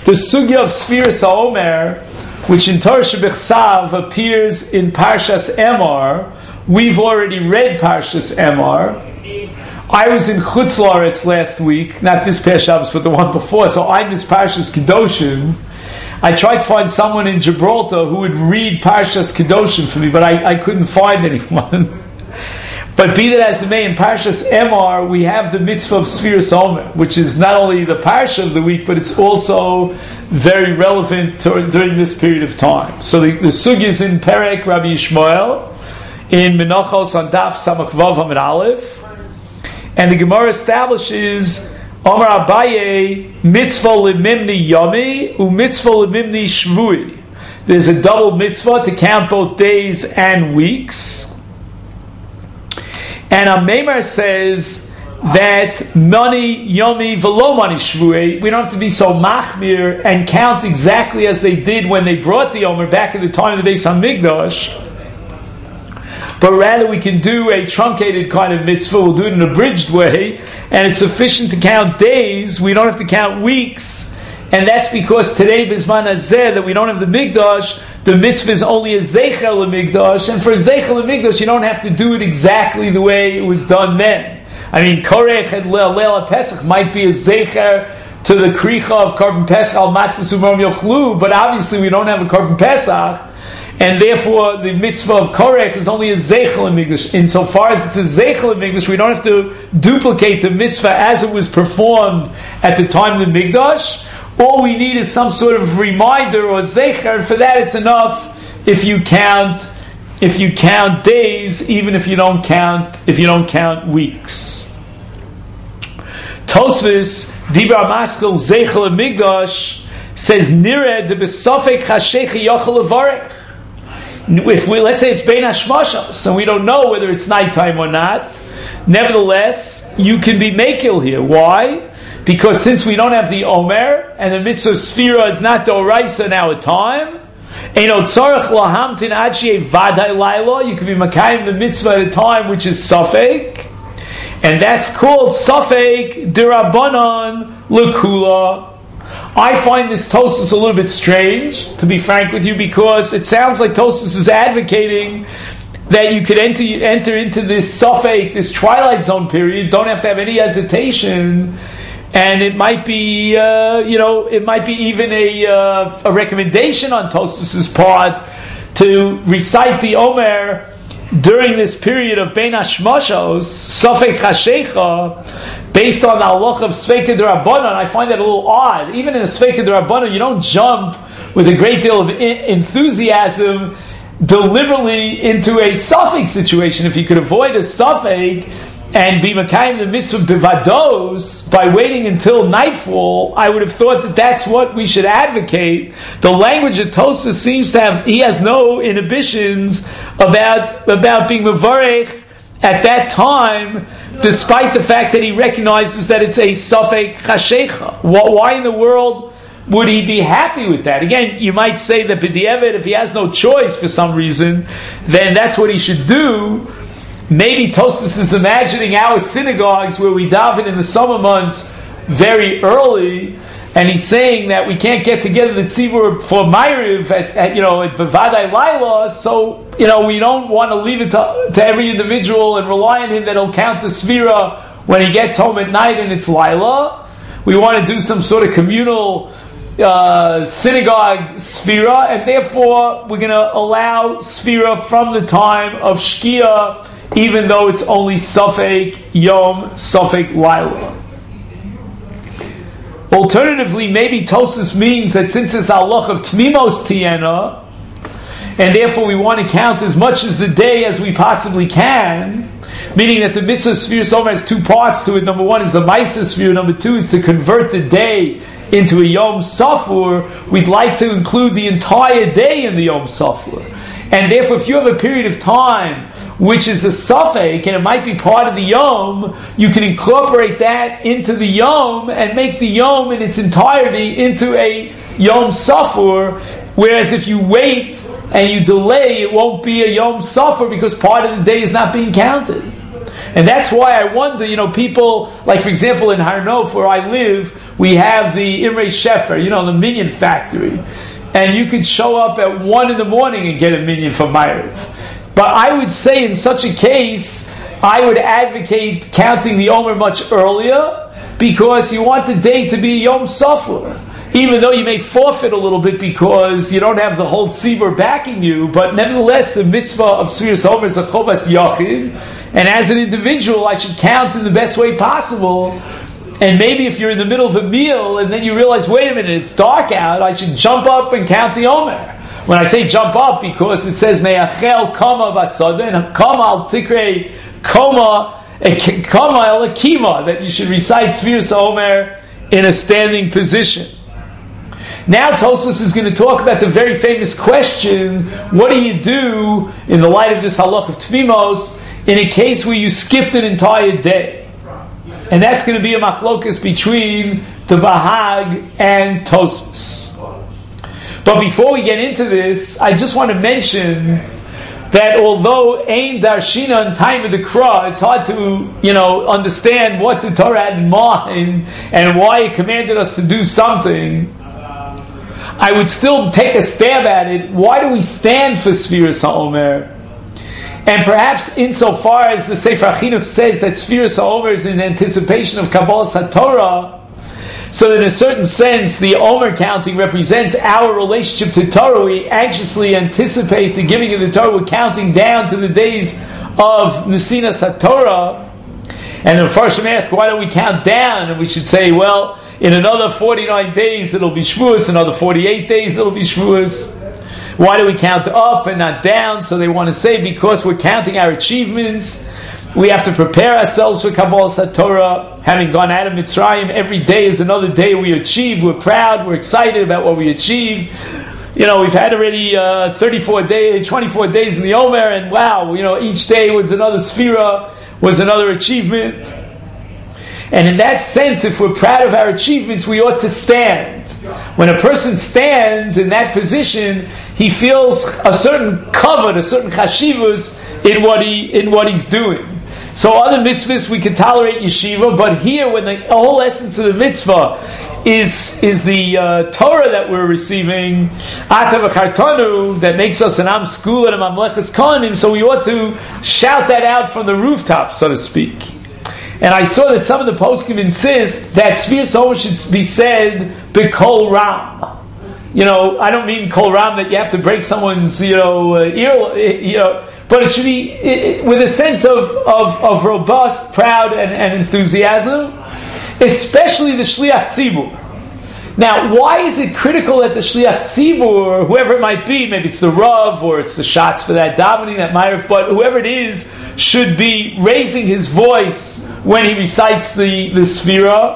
The sugya of Sfiras HaOmer, which in Torah Shebechsav appears in Parshas Emor, we've already read Parshas Emor. I was in Chutz La'aretz last week, not this past Shabbos, but the one before, so I missed Parshas Kedoshim. I tried to find someone in Gibraltar who would read Parshas Kedoshim for me, but I couldn't find anyone. But be that as it may, in Parshas Emor, we have the mitzvah of Sfiras HaOmer, which is not only the parsha of the week, but it's also very relevant during this period of time. So the sugya is in Perek Rabbi Yishmael, in Menachos on Daf Samach Vav Hamid Aleph, and the Gemara establishes Amar Abaye mitzvah limimni yomi u mitzvah limimni shvui. There's a double mitzvah to count both days and weeks. And Amemar says that money yomi velo money shvui. We don't have to be so machmir and count exactly as they did when they brought the Omer back in the time of the Beis Hamikdash. But rather we can do a truncated kind of mitzvah. We'll do it in an abridged way, and it's sufficient to count days. We don't have to count weeks, and that's because today Bizman Hazeh, that we don't have the Mikdash, the mitzvah is only a Zeichel Mikdash, and for a Zeichel Mikdash you don't have to do it exactly the way it was done then. I mean, Korech and Leil Pesach might be a Zeicher to the Kricha of Korban Pesach al Matzah Sumam Yochlu, but obviously we don't have a Korban Pesach, and therefore the mitzvah of Korech is only a Zeichel in Mikdash. Insofar as it's a Zeichel in Mikdash, we don't have to duplicate the mitzvah as it was performed at the time of the Mikdash. All we need is some sort of reminder or Zeicher, and for that it's enough if you count days, even if you don't count weeks. Tosfos Dibra Maskil Zeichel in Mikdash says Nireh de Besofek Chashecha Yochel Levarech. If let's say it's Bein Hashmashos, so we don't know whether it's nighttime or not, nevertheless, you can be Mekil here. Why? Because since we don't have the Omer, and the mitzvah of Sfira is not the Oraisa now at time, you can be Makayim the mitzvah at a time which is Safek, and that's called Safek Dirabanan Lekula. I find this Tosfos a little bit strange, to be frank with you, because it sounds like Tosfos is advocating that you could enter into this Safek, this twilight zone period, don't have to have any hesitation, and it might be, it might be even a recommendation on Tosfos' part to recite the Omer during this period of Bein Hashmashos, Safek Chashecha, based on the halach of Sveika D'Rabbanan. I find that a little odd. Even in a Sveika D'Rabbanan, you don't jump with a great deal of enthusiasm deliberately into a Safek situation. If you could avoid a Safek and be Makayim the mitzvah Bivados by waiting until nightfall, I would have thought that that's what we should advocate. The language of Tosfos seems to have, he has no inhibitions about being Mevarech at that time, despite the fact that he recognizes that it's a Safek Chashecha. Why in the world would he be happy with that? Again, you might say that B'di'evet, if he has no choice for some reason, then that's what he should do. Maybe Tosfos is imagining our synagogues where we daven in the summer months very early, and he's saying that we can't get together the tzibur for Ma'ariv at Bevadai Laila, so we don't want to leave it to every individual and rely on him that he'll count the Sfira when he gets home at night and it's Laila. We want to do some sort of communal synagogue Sfira, and therefore we're going to allow Sfira from the time of Shkia, even though it's only Safek Yom, Safek Laila. Alternatively, maybe Tosfos means that since it's halach of Tmimos Tiena, and therefore we want to count as much as the day as we possibly can, meaning that the mitzvah of Sfiras HaOmer has two parts to it. Number one is the Maisa Sfira, number two is to convert the day into a Yom Safur. We'd like to include the entire day in the Yom Safur. And therefore, if you have a period of time which is a Safek, and it might be part of the Yom, you can incorporate that into the Yom and make the Yom in its entirety into a Yom Safur, whereas if you wait and you delay, it won't be a Yom Safur because part of the day is not being counted. And that's why I wonder, people, like for example in Har Nof where I live, we have the Imre Shefer, the minion factory. And you could show up at 1 in the morning and get a minion for Ma'ariv. But I would say in such a case, I would advocate counting the Omer much earlier, because you want the day to be Yom Safur. Even though you may forfeit a little bit because you don't have the whole tzibur backing you, but nevertheless the mitzvah of Sfiras Omer is a chovas yachid, and as an individual I should count in the best way possible. And maybe if you're in the middle of a meal and then you realize, wait a minute, it's dark out, I should jump up and count the Omer. When I say jump up, because it says me'achel kama v'asada, and kama al tikrei kama el akima, that you should recite Sfiras Omer in a standing position. Now Tosfos is going to talk about the very famous question, what do you do in the light of this halach of Tvimos in a case where you skipped an entire day? And that's going to be a machlokas between the Bahag and Tosfos. But before we get into this, I just want to mention that although Ein Darshina in time of the Kra, it's hard to understand what the Torah had in mind and why it commanded us to do something, I would still take a stab at it. Why do we stand for Sfiras HaOmer? And perhaps insofar as the Sefer HaChinuch says that Sfiras HaOmer is in anticipation of Kabbalas HaTorah, so in a certain sense the Omer counting represents our relationship to Torah. We anxiously anticipate the giving of the Torah. We're counting down to the days of Nesinas HaTorah. And the Mepharshim ask, why don't we count down? And we should say, well, in another 49 days it'll be Shavuos, another 48 days it'll be Shavuos. Why do we count up and not down? So they want to say, because we're counting our achievements, we have to prepare ourselves for Kabbalas HaTorah. Having gone out of Mitzrayim, every day is another day we achieve. We're proud, we're excited about what we achieved. We've had already 24 days in the Omer, and wow, each day was another Sphira, was another achievement. And in that sense, if we're proud of our achievements, we ought to stand. When a person stands in that position, he feels a certain kavod, a certain chashivus in what he's doing. So other mitzvahs we can tolerate yeshiva, but here, when the whole essence of the mitzvah is the Torah that we're receiving, Ata v'chartanu, that makes us an Am Skula and a Mamlechas Kohanim, so we ought to shout that out from the rooftops, so to speak. And I saw that some of the poskim insist that Sfiras Omer should be said b'kol ram. I don't mean kol ram that you have to break someone's ear, but it should be with a sense of robust, proud, and enthusiasm, especially the Shliach Tzibur. Now, why is it critical that the Shliach Tzibur, or whoever it might be, maybe it's the Rav, or it's the shots for that davening, that Ma'ariv, but whoever it is, should be raising his voice when he recites the Sphira?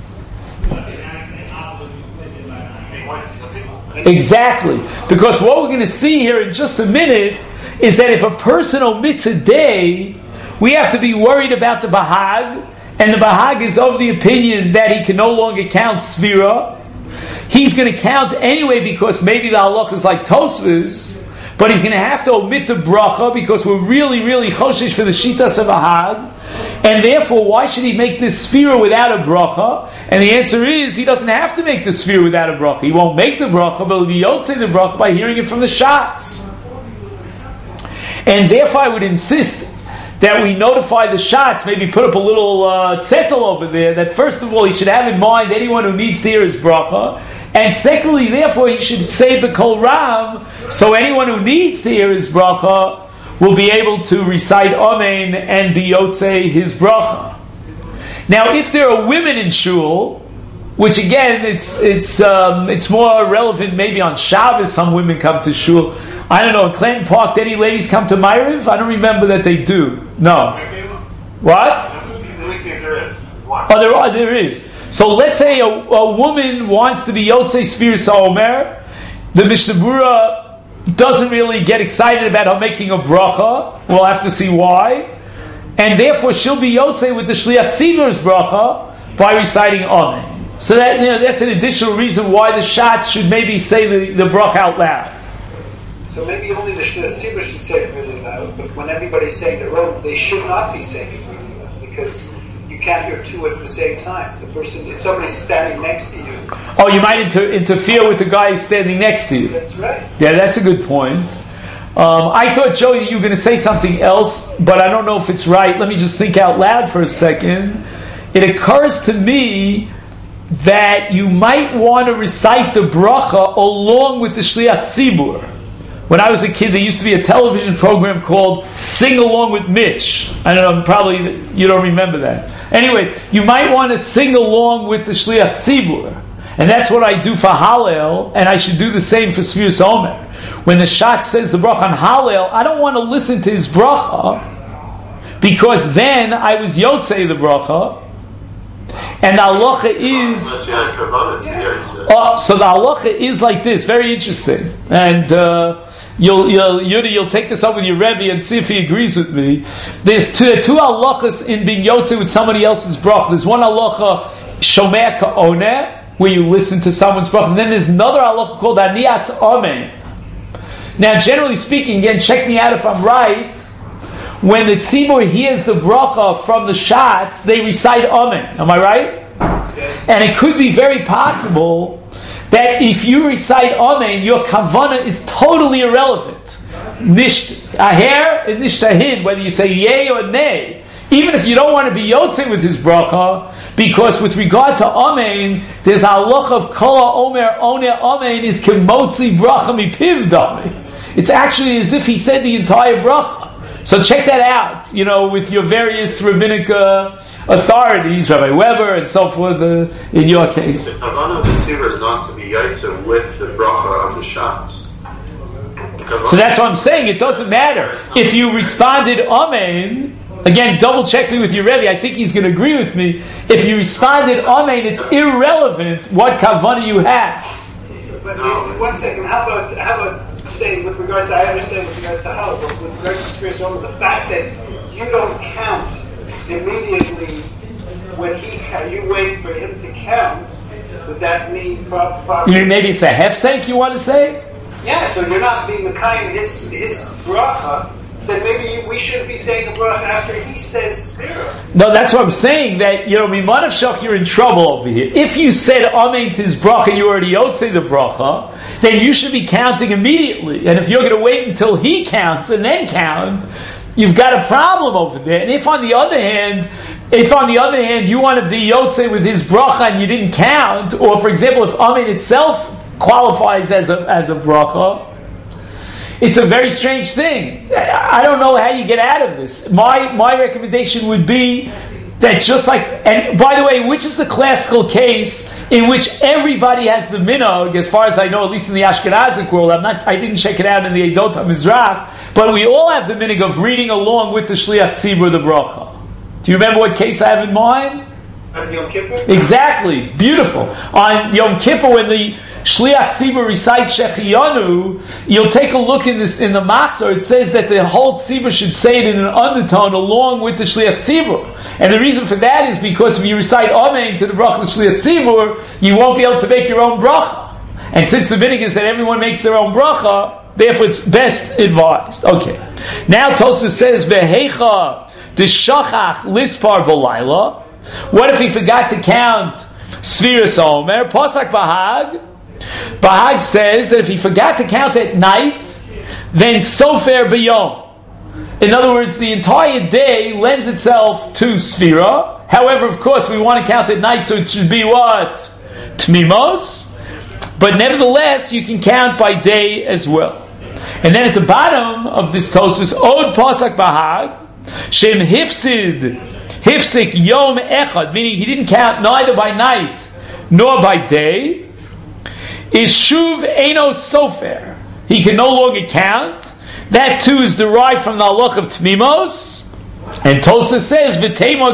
Exactly. Because what we're going to see here in just a minute is that if a person omits a day, we have to be worried about the Bahag, and the Bahag is of the opinion that he can no longer count Sphira. He's going to count anyway because maybe the halach is like Tosfos, but he's going to have to omit the bracha because we're really, really choshesh for the shitas of Bahag. And therefore, why should he make this Sphira without a bracha? And the answer is, he doesn't have to make the Sphira without a bracha. He won't make the bracha, but he'll be yotzei the bracha by hearing it from the shots. And therefore, I would insist that we notify the shots, maybe put up a little tzetel over there, that first of all, he should have in mind anyone who needs to hear his bracha. And secondly, therefore, he should say the kol ram, so anyone who needs to hear his bracha will be able to recite Amen and be yotzei his bracha. Now, if there are women in shul, which again, it's more relevant maybe on Shabbos, some women come to shul. I don't know, in Clinton Park, do any ladies come to Ma'ariv? I don't remember that they do. No. What? Oh, there is. So let's say a woman wants to be yotzei Sfiras HaOmer. The Mishnah Berurah doesn't really get excited about her making a bracha. We'll have to see why. And therefore she'll be yotzei with the Shliach Tzibur's bracha by reciting Amen. So that's an additional reason why the shots should maybe say the bracha out loud. So maybe only the Shliach Tzibur should say it really loud, but when everybody's saying their own, they should not be saying it really loud, because you can't hear two at the same time. If somebody's standing next to you. Oh, you might interfere with the guy standing next to you. That's right. Yeah, that's a good point. I thought, Joey, that you were going to say something else, but I don't know if it's right. Let me just think out loud for a second. It occurs to me that you might want to recite the bracha along with the Shliach Tzibur. When I was a kid, there used to be a television program called Sing Along with Mitch. I don't know, probably you don't remember that. Anyway, you might want to sing along with the Shliach Tzibur. And that's what I do for Hallel, and I should do the same for Sfiras Omer. When the Shat says the bracha on Hallel, I don't want to listen to his bracha, because then I was Yotzei the bracha, and the halacha is... so the halacha is like this, very interesting. And you'll take this up with your Rebbe and see if he agrees with me. There's two halachas in being Yotzei with somebody else's bracha. There's one halacha, Shomer Ka'oneh, where you listen to someone's bracha, and then there's another halacha called Anias Amen. Now, generally speaking, again, check me out if I'm right, when the tzibur hears the bracha from the shots, they recite Amen. Am I right? Yes. And it could be very possible that if you recite Amen, your kavanah is totally irrelevant. Nisht aher and nisht ahin, whether you say yay or nay. Even if you don't want to be yotzei with his bracha, because with regard to Amen, there's a halacha of kol omer oneh Amen is kemotzi bracha mipiv dami. It's actually as if he said the entire bracha. So check that out, with your various rabbinic authorities, Rabbi Weber and so forth, in your case. The kavanah of the tzibur is not to be yotzei with the bracha of the shots. So that's what I'm saying. It doesn't matter. If you responded Amen, again, double check me with your Rebbe, I think he's going to agree with me. If you responded Amen, it's irrelevant what kavanah you have. But 1 second, how about saying with regards to, I understand with regards to Hallel, but with regards to Sfiras Omer, the fact that you don't count immediately when you wait for him to count, would that mean probably... You mean maybe it's a hefsek you want to say? Yeah, so you're not being Mekayim his bracha, then maybe we should be saying a bracha after he says Sfira. No, that's what I'm saying, that, Miman of Shach, you're in trouble over here. If you said Amen to his bracha, you already yotzei the bracha, then you should be counting immediately. And if you're going to wait until he counts and then count, you've got a problem over there. And if on the other hand you want to be yotzei with his bracha and you didn't count, or for example, if Amen itself qualifies as a bracha, it's a very strange thing. I don't know how you get out of this. My recommendation would be that just like, and by the way, which is the classical case in which everybody has the minhag, as far as I know, at least in the Ashkenazic world. I didn't check it out in the Eidot HaMizrach, but we all have the minhag of reading along with the Shliach Tzibur the bracha. Do you remember what case I have in mind? On Yom Kippur? Exactly. Beautiful. On Yom Kippur, when the Shliach Tzibur recites Shechiyanu, you'll take a look in the Machzor. It says that the whole Tzibur should say it in an undertone along with the Shliach Tzibur. And the reason for that is because if you recite Amen to the bracha of Shliach Tzibur, you won't be able to make your own bracha. And since the minhag is that everyone makes their own bracha, therefore it's best advised. Okay. Now Tosfos says, Vehecha d'shachach lispar b'layla. What if he forgot to count Sfiras Omer? Posak Bahag. Bahag says that if he forgot to count at night, then Sofer B'yom. In other words, the entire day lends itself to Sfira. However, of course, we want to count at night, so it should be what? Tmimos. But nevertheless, you can count by day as well. And then at the bottom of this Tosfos, Od Posak Bahag, Shem Hifsik Yom Echad, meaning he didn't count neither by night nor by day, is Shuv Eino Sofer. He can no longer count. That too is derived from the halach of Tmimos. And Tosfos says, V'tema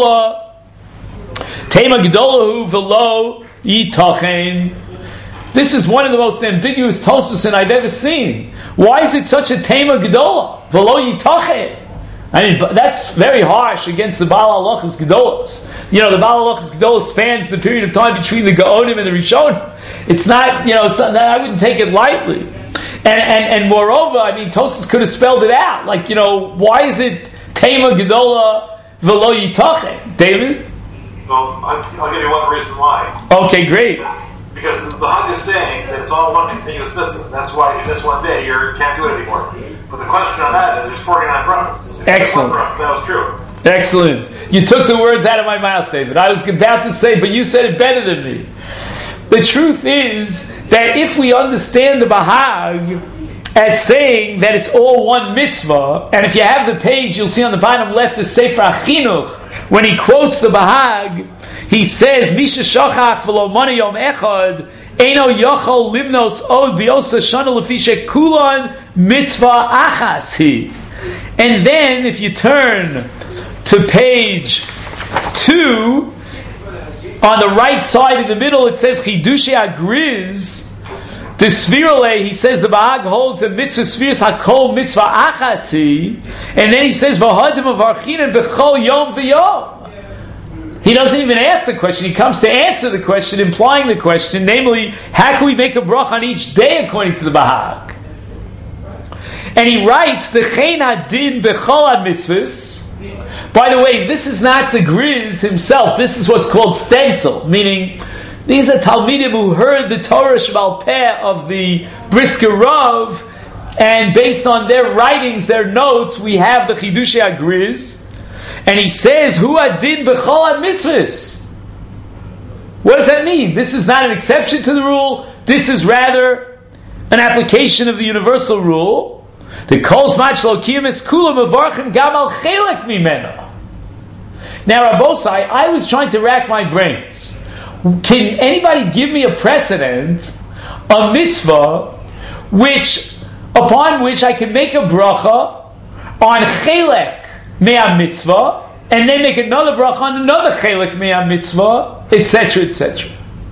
Gedolahu V'lo Yitachen. This is one of the most ambiguous Tosfos I've ever seen. Why is it such a Tema Gedola? V'lo Yitachen. I mean, that's very harsh against the Baal Halachas Gedolos. The Baal Halachas Gedolos spans the period of time between the Gaonim and the Rishonim. It's not, something I wouldn't take it lightly. And moreover, Tosfos could have spelled it out. Like, why is it Tema Gedola v'lo yitachem. David? Well, I'll give you one reason why. Okay, great. Because the Hag is saying that it's all one continuous mitzvah. That's why in this one day you can't do it anymore. But the question on that is there's 49 brachas. Excellent. That was true. Excellent. You took the words out of my mouth, David. I was about to say, but you said it better than me. The truth is that if we understand the Bahag as saying that it's all one mitzvah, and if you have the page, you'll see on the bottom left the Sefer HaChinuch, when he quotes the Bahag, he says, Misha shachach v'lo mani yom echad, eino yochol limnos od biosa shana lefishe kulan mitzvah achas hi. And then, if you turn to page 2, on the right side in the middle, it says Chidushi Agriz. The Svirole, he says the Bahag holds the mitzvah Sviras Hakol mitzvah achasi, and then he says V'hadim avarchinen b'chol yom v'yom. He doesn't even ask the question; he comes to answer the question, implying the question, namely, how can we make a bracha on each day according to the Bahag? And he writes the Chen Adin b'chol ad mitzvahs. By the way, this is not the Griz himself. This is what's called stencil, meaning these are Talmidim who heard the Torah Shebal Peh of the Brisker Rav, and based on their writings, their notes, we have the Chidushei HaGriz, and he says, Hu adin b'chol ha-mitzvahs. What does that mean? This is not an exception to the rule. This is rather an application of the universal rule. The kol zman shelo kiyamis kulam mevarchim gam al chelek mimeno. Now, Rabbosai, I was trying to rack my brains. Can anybody give me a precedent, a mitzvah, upon which I can make a bracha on chelek me'ah mitzvah, and then make another bracha on another chelek me'ah mitzvah, etc., etc.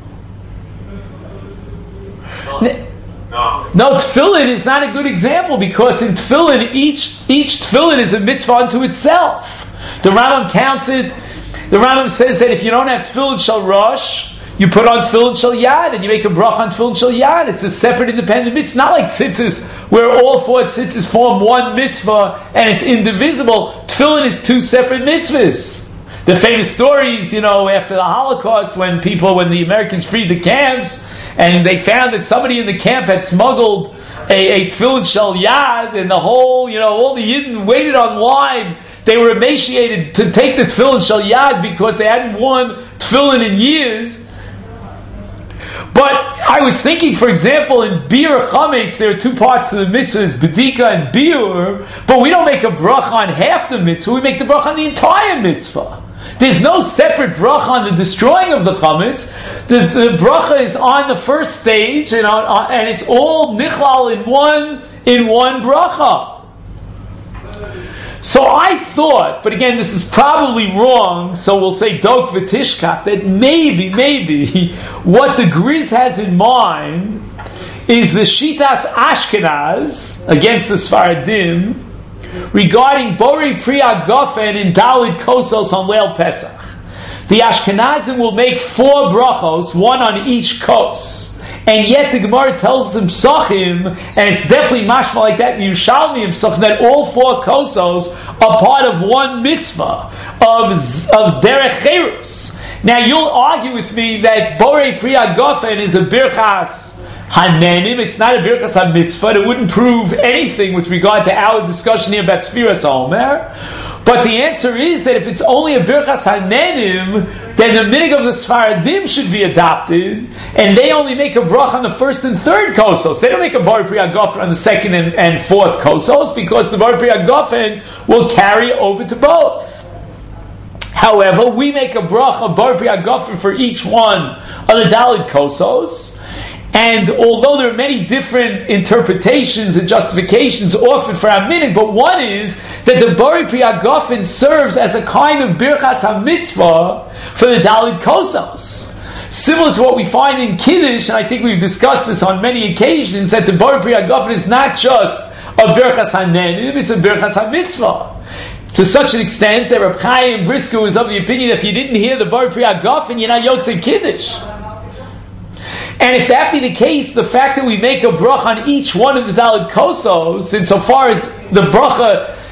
No, tefillin is not a good example, because in tefillin, each tefillin is a mitzvah unto itself. The Rambam counts it. The Rambam says that if you don't have tefillin shel rosh, you put on tefillin shel yad, and you make a bracha on tefillin shel yad. It's a separate, independent mitzvah. It's not like tzitzis, where all 4 tzitzis form one mitzvah and it's indivisible. Tefillin is 2 separate mitzvahs. The famous stories, after the Holocaust, when the Americans freed the camps, and they found that somebody in the camp had smuggled a tefillin shel yad, and the whole, all the Yidden waited on line. They were emaciated to take the tefillin shel yad because they hadn't worn tefillin in years. But I was thinking, for example, in biur chametz, there are 2 parts to the mitzvahs, bedika and biur, but we don't make a bracha on half the mitzvah, we make the bracha on the entire mitzvah. There's no separate bracha on the destroying of the chametz. The bracha is on the first stage, and it's all nichlal in one bracha. So I thought, but again, this is probably wrong, so we'll say dok v'tishkach, that maybe what the Griz has in mind is the Shitas Ashkenaz against the Sfaradim regarding Borei Pri HaGofen in Dalid Kosos on Leil Pesach. The Ashkenazim will make 4 brachos, 1 on each kos. And yet the Gemara tells them Psachim, and it's definitely mashma like that in Yerushalmi Psachim, that all 4 kosos are part of one mitzvah of Derech Cherus. Now you'll argue with me that Borei Pri HaGofen is a birchas hanenim. It's not a birchas ha-mitzvah. It wouldn't prove anything with regard to our discussion here about Sfiras HaOmer. But the answer is that if it's only a birchas hanenim, then the minig of the Sfaradim should be adopted, and they only make a bracha on the 1st and 3rd kosos. They don't make a Borei Pri HaGofen on the 2nd and 4th kosos, because the Borei Pri HaGofen will carry over to both. However, we make a bracha Borei Pri HaGofen for each one on the Dalid kosos. And although there are many different interpretations and justifications offered for our minig, but one is that the Borei Pri HaGofen serves as a kind of birchas ha-mitzvah for the Dalid kosos. Similar to what we find in Kiddush, and I think we've discussed this on many occasions, that the Borei Pri HaGofen is not just a birchas ha-nenim, it's a birchas ha-mitzvah. To such an extent that Reb Chaim Brisker is of the opinion that if you didn't hear the Borei Pri HaGofen, you're not yotzei Kiddush. And if that be the case, the fact that we make a bracha on each one of the Dalid kosos, insofar as the bracha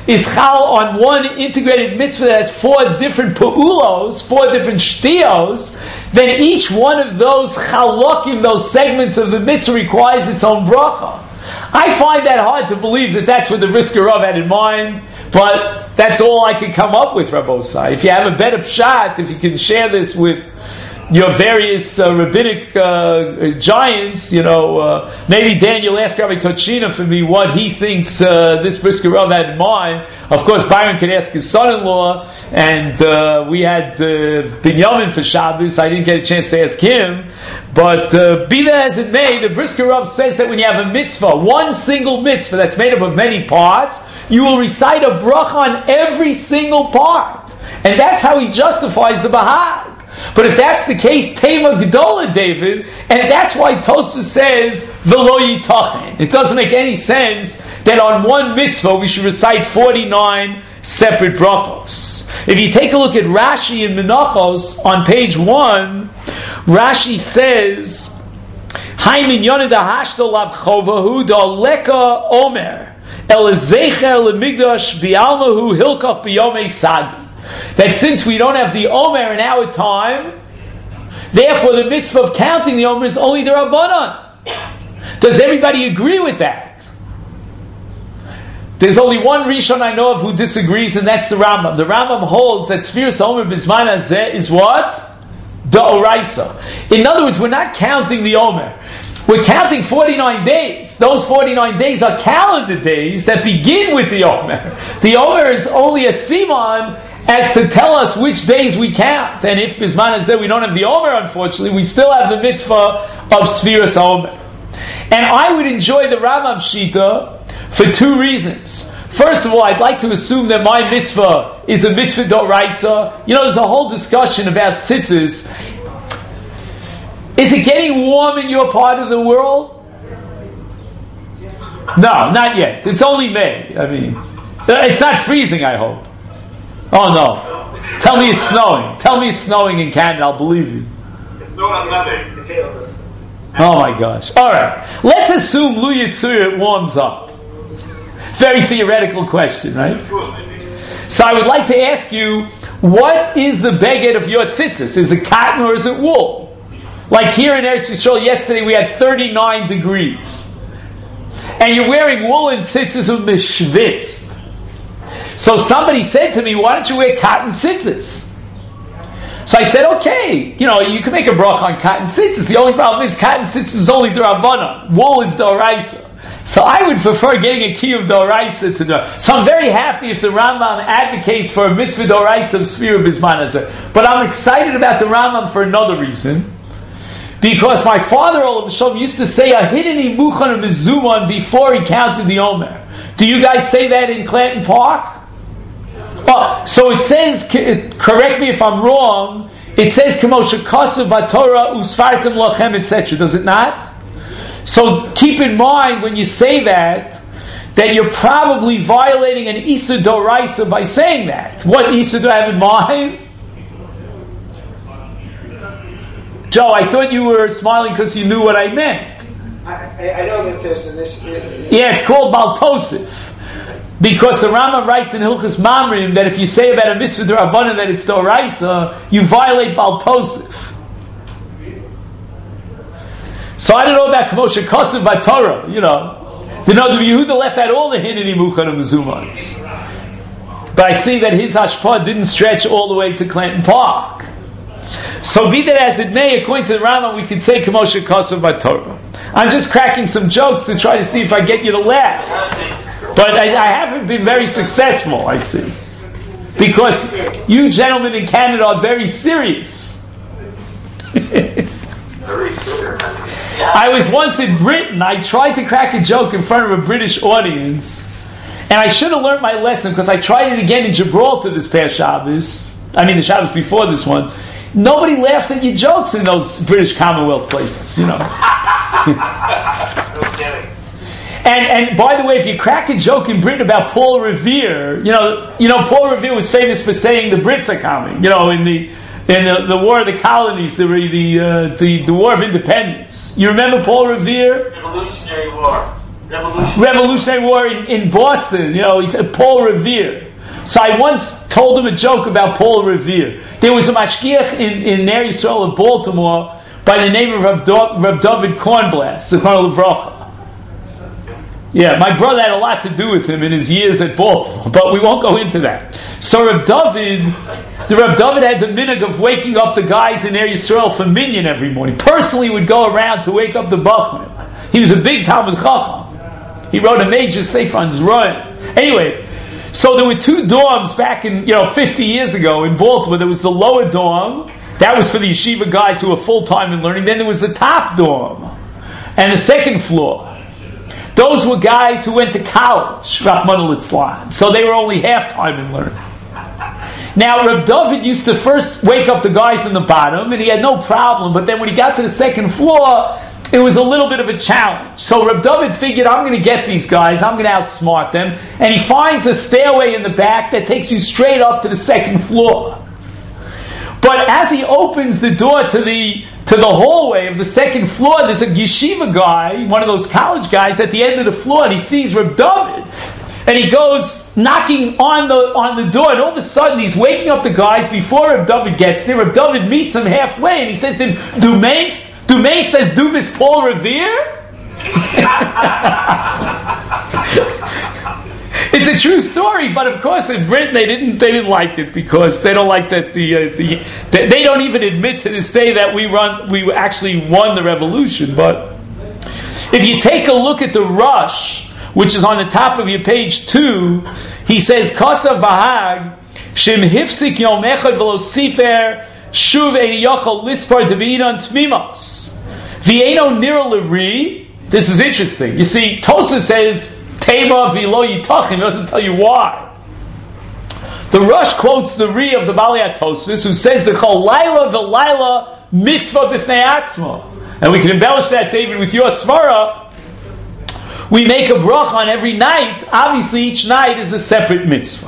is chal on one integrated mitzvah that has 4 different pa'ulos, 4 different shtiyos, then each one of those chalokim, those segments of the mitzvah requires its own bracha. I find that hard to believe that that's what the Brisker Rav had in mind, but that's all I can come up with, Rabbosai. If you have a better pshat, if you can share this with your various rabbinic giants, maybe Dan, you'll ask Rabbi Tochina for me what he thinks this Brisker Rav had in mind. Of course, Byron could ask his son-in-law, and we had Binyamin for Shabbos. I didn't get a chance to ask him, but be that as it may, the Brisker Rav says that when you have a mitzvah, one single mitzvah that's made up of many parts, you will recite a bracha on every single part, and that's how he justifies the Bahag. But if that's the case, Tema Gedola, David, and that's why Tosfos says V'lo yitachen. It doesn't make any sense that on one mitzvah we should recite 49 separate brachos. If you take a look at Rashi in Menachos on page 1, Rashi says, "Hai minyan dahashto lav chovahu daleka omer el zecher lemigdash bialmahu hilkach biyomei sagi." That since we don't have the Omer in our time, therefore the mitzvah of counting the Omer is only the Rabbanan. Does everybody agree with that? There's only one Rishon I know of who disagrees, and that's the Rambam. The Rambam holds that Sfiras Omer Bizman Hazeh is what? D'oraisa. In other words, we're not counting the Omer. We're counting 49 days. Those 49 days are calendar days that begin with the Omer. The Omer is only a siman as to tell us which days we count. And if Bizman Hazeh we don't have the Omer, unfortunately, we still have the mitzvah of Sfiras Omer. And I would enjoy the Rambam Shita for 2 reasons. First of all, I'd like to assume that my mitzvah is a mitzvah d'oraisa. There's a whole discussion about tzitzis. Is it getting warm in your part of the world? No, not yet. It's only May. It's not freezing, I hope. Oh no. Tell me it's snowing. Tell me it's snowing in Canada, I'll believe you. It's snowing on Sunday. Oh my gosh. Alright. Let's assume Lu Yitzur it warms up. Very theoretical question, right? So I would like to ask you, what is the beged of your tzitzis? Is it cotton or is it wool? Like here in Eretz Yisrael, yesterday we had 39 degrees. And you're wearing woolen tzitzis of mishvitz. So somebody said to me, why don't you wear cotton tzitzis? So I said, okay, you can make a bracha on cotton tzitzis. The only problem is cotton tzitzis is only d'Rabbanan. Wool is d'oraisa. So I would prefer getting a key of d'oraisa to do. So I'm very happy if the Rambam advocates for a mitzvah d'oraisa of Sfira Bizman Hazeh. But I'm excited about the Rambam for another reason. Because my father, Olav Shalom, used to say a hidden imuchan of mizuman before he counted the Omer. Do you guys say that in Clanton Park? Oh, so it says, correct me if I'm wrong, it says, K'moshe Kasav B'Torah Usfartem Lachem, etc. Does it not? So keep in mind when you say that you're probably violating an Isur D'oraisa by saying that. What Isur do I have in mind? Joe, I thought you were smiling because you knew what I meant. I know that there's an issue. Yeah, it's called Bal Tosif. Because the Rambam writes in Hilchos Mamrim that if you say about a mitzvah d'Rabbanan that it's d'oraisa, you violate Bal Tosif. So I don't know about K'moshe Kasav B'Torah, The Yehuda left out all the Hineni Muchan and Mezumans. But I see that his hashpah didn't stretch all the way to Clanton Park. So be that as it may, according to the Rambam, we could say K'moshe Kasav B'Torah. I'm just cracking some jokes to try to see if I get you to laugh. But I haven't been very successful, I see. Because you gentlemen in Canada are very serious. I was once in Britain. I tried to crack a joke in front of a British audience. And I should have learned my lesson because I tried it again in Gibraltar this past Shabbos. The Shabbos before this one. Nobody laughs at your jokes in those British Commonwealth places, No kidding. And by the way, if you crack a joke in Britain about Paul Revere, Paul Revere was famous for saying the Brits are coming. In the War of the Colonies, the War of Independence. You remember Paul Revere? Revolutionary War. Revolutionary War in Boston. He said Paul Revere. So I once told him a joke about Paul Revere. There was a mashgiach in Ner Yisrael of Baltimore by the name of Reb David Kornblast, Zichrono Livracha. Yeah, my brother had a lot to do with him in his years at Baltimore, but we won't go into that. So Reb David had the minhag of waking up the guys in Ner Yisrael for minyan every morning. Personally, would go around to wake up the Bachman. He was a big Talmud Chacham. He wrote a major sefer on Zerayim. Anyway, so there were two dorms back in 50 years ago in Baltimore. There was the lower dorm. That was for the yeshiva guys who were full-time in learning. Then there was the top dorm and the second floor. Those were guys who went to college, Rahman al-Itzlan. So they were only half-time in learning. Now, Reb David used to first wake up the guys in the bottom, and he had no problem. But then when he got to the second floor, it was a little bit of a challenge. So Reb David figured, I'm going to get these guys, I'm going to outsmart them. And he finds a stairway in the back that takes you straight up to the second floor. But as he opens the door to the hallway of the second floor, there's a yeshiva guy, one of those college guys, at the end of the floor, and he sees Reb David. And he goes knocking on the door, and all of a sudden he's waking up the guys before Reb David gets there. Reb David meets him halfway, and he says to him, Du meinst as du bist Paul Revere? It's a true story, but of course in Britain they didn't like it because they don't like that they don't even admit to this day that we actually won the revolution. But if you take a look at the Rush, which is on the top of your page 2, he says Kosav Bahag Shem Hifsik Yom Echad V'lo Sifer Shuv Ein Yochel Lispar Devinon Tmimos V'Eino Nira L'Ri. This is interesting. You see, Tosa says Tema V'Lo Yitachim. He doesn't tell you why. The Rush quotes the Ri of the Balei HaTosfos, who says the Chol Laila V'Laila Mitzvah B'Fnei Atzma. And we can embellish that, David, with your svara. We make a bracha on every night. Obviously, each night is a separate mitzvah.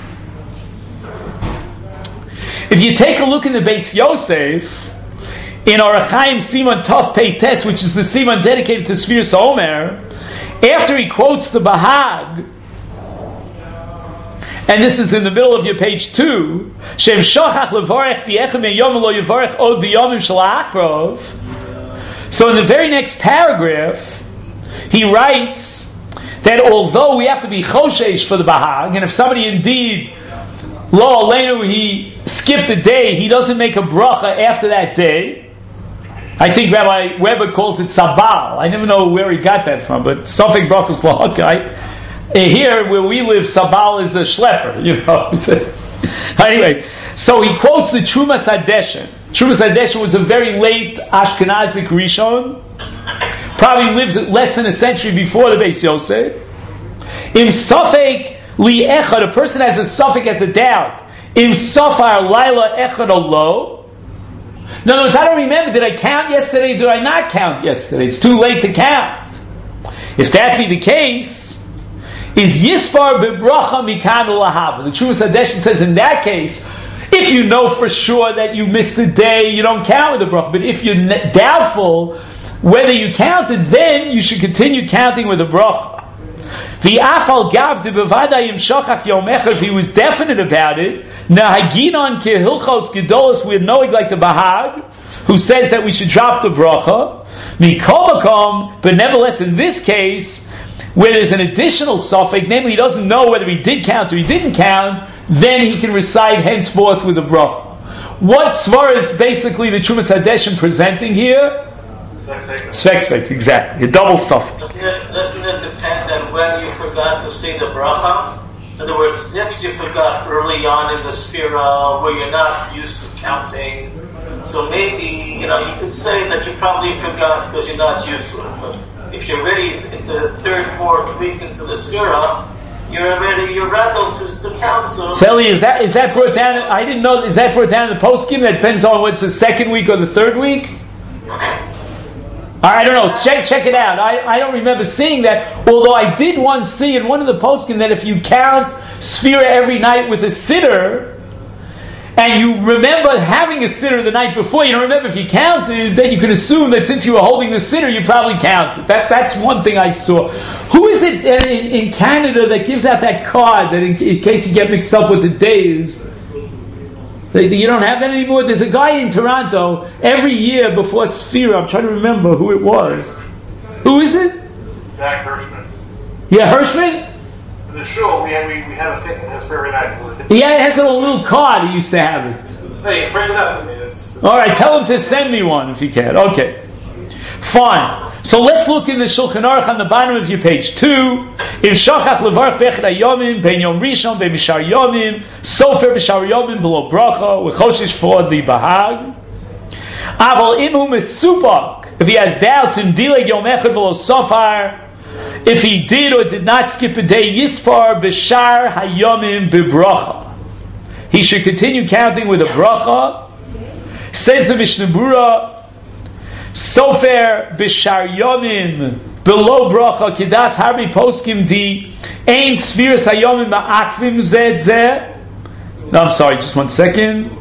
If you take a look in the Beis Yosef, in Orach Chaim Siman Tov Pei Tes, which is the Siman dedicated to Sfiras HaOmer, after he quotes the Bahag, and this is in the middle of your page 2, Shem Shochach Levorech B'Echem Yom Lo Yevorech Od B'Yomim Shel Ha'achrov. So in the very next paragraph, he writes that although we have to be choshesh for the Bahag, and if somebody indeed, lo aleinu, he skipped a day, he doesn't make a bracha after that day. I think Rabbi Weber calls it sabal. I never know where he got that from, but Sofek brachas lahakai. Here where we live, sabal is a schlepper, Anyway, so he quotes the Trumas Hadeshen. Trumas Hadeshen was a very late Ashkenazic Rishon. Probably lived less than a century before the Beis Yosef. Im Sofek li echad, a person has a Sofek, has a doubt. Im Sofar laila echad olo. In other words, I don't remember, did I count yesterday, did I not count yesterday? It's too late to count. If that be the case, is Yispar bebracha mikan lahava. The Trumas Hadeshen says in that case, if you know for sure that you missed a day, you don't count with the bracha. But if you're doubtful whether you counted, then you should continue counting with the bracha. The afal gav de bevadayim shachach yom echad, if he was definite about it, nahaginon kehilchos gedolos, we're knowing like the Bahag, who says that we should drop the bracha. Mikol makom, but nevertheless in this case, where there's an additional suffix, namely he doesn't know whether he did count or he didn't count, then he can recite henceforth with the bracha. What svara is basically the Trumas Hadeshen presenting here? Svek, exactly. A double suffix. Doesn't it depend on when you forgot to say the bracha? In other words, if you forgot early on in the Sphira where you're not used to counting, so maybe, you could say that you probably forgot because you're not used to it. But if you're ready in the 3rd, 4th week into the Sphira, you're rattled to count. So Sally, is that brought down? I didn't know. Is that brought down in the poskim? That depends on what's the 2nd week or the 3rd week. I don't know. Check it out. I don't remember seeing that. Although I did once see in one of the poskim that if you count Sphira every night with a siddur, and you remember having a siddur the night before, you don't remember if you counted, then you can assume that since you were holding the siddur, you probably counted. That's one thing I saw. Who is it in Canada that gives out that card that in case you get mixed up with the days? You don't have that anymore? There's a guy in Toronto, every year before Sphira, I'm trying to remember who it was. Who is it? Jack Hirschman. Yeah, Hirschman? In the show, we have a thing that has very nice. Yeah, it has a little card, he used to have it. Hey, you print it up. I mean, it's Alright, tell him to send me one if you can. Okay. Fine. So let's look in the Shulchan Aruch on the bottom of your page 2. If Shachach levarach bechad hayomim, ben yom rishon, ben mishar yomim, sofer b'shar yomim below bracha, v'choshish for the bahag. Aval imu mesupak, if he has doubts in dileg yom echad below sofar, if he did or did not skip a day, yisfar b'shar hayomim b'bracha. He should continue counting with a bracha. Says the Mishnah Berurah, Sofer b'shar yomim below bracha kidas harbi poskim di ein sfiras hayomim ma'akvim zed zeh. No, I'm sorry, just 1 second.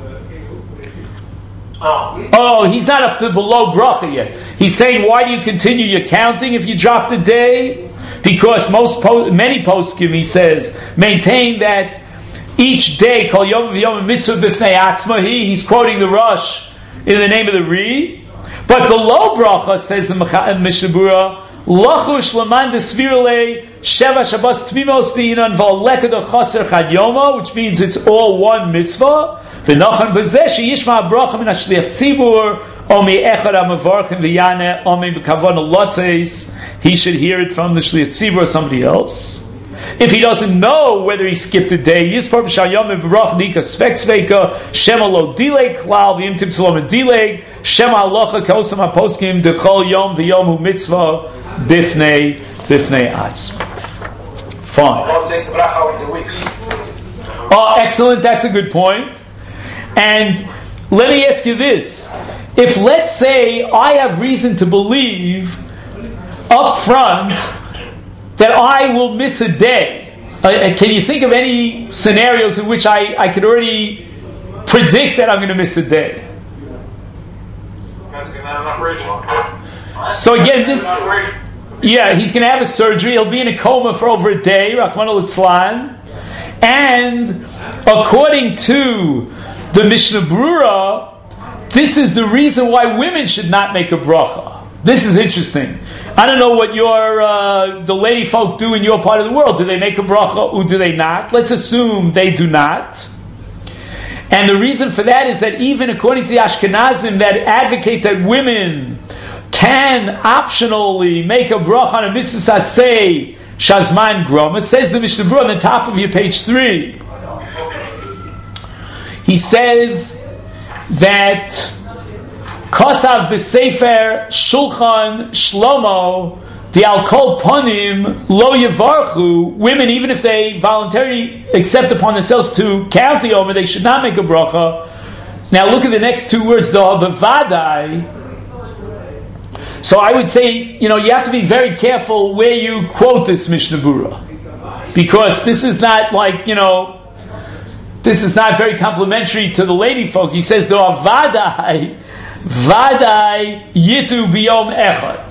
Oh, he's not up to below bracha yet. He's saying, why do you continue your counting if you dropped a day? Because many poskim, he says, maintain that each day kol yom v'yom mitzvah b'fnei atzmahi. He's quoting the Rosh in the name of the Ri. But below bracha, says the Mishnah Berurah, lachush laman desvirale sheva shabbos tmimos v'inan v'olekad chaser chad yoma, which means it's all one mitzvah. V'nochan b'zeh sheyishma bracha min hashliach tzibur omi echad ha'mavarchim v'yaneh omi b'kavon lotzes. He should hear it from the shliach tzibur or somebody else. If he doesn't know whether he skipped a day, Yispar b'shar yomim b'rach nika svek sveka Shema lo dileg klal v'yimtim tzlom dileg Shema halacha kosam haposkim dechol yom v'yomu mitzvah bifnei atz. Fine. Oh, excellent. That's a good point. And let me ask you this: if, let's say, I have reason to believe up front that I will miss a day. Can you think of any scenarios in which I could already predict that I'm going to miss a day? So again, he's going to have a surgery. He'll be in a coma for over a day, Rachmana litzlan. And according to the Mishnah Berurah, this is the reason why women should not make a bracha. This is interesting. I don't know what the lady folk do in your part of the world. Do they make a bracha or do they not? Let's assume they do not. And the reason for that is that even according to the Ashkenazim that advocate that women can optionally make a bracha on a mitzvah saseh shazman groma, says the Mishnah Berurah on the top of your page 3. He says that Kosav b'sefer Shulchan Shlomo the al kol ponim lo yevarchu. Women, even if they voluntarily accept upon themselves to count the omer, they should not make a bracha. Now look at the next two words, the bevadai. So I would say, you have to be very careful where you quote this Mishnah Berurah, because this is not like, this is not very complimentary to the lady folk. He says, the avadai Vadai yitu biyom echad.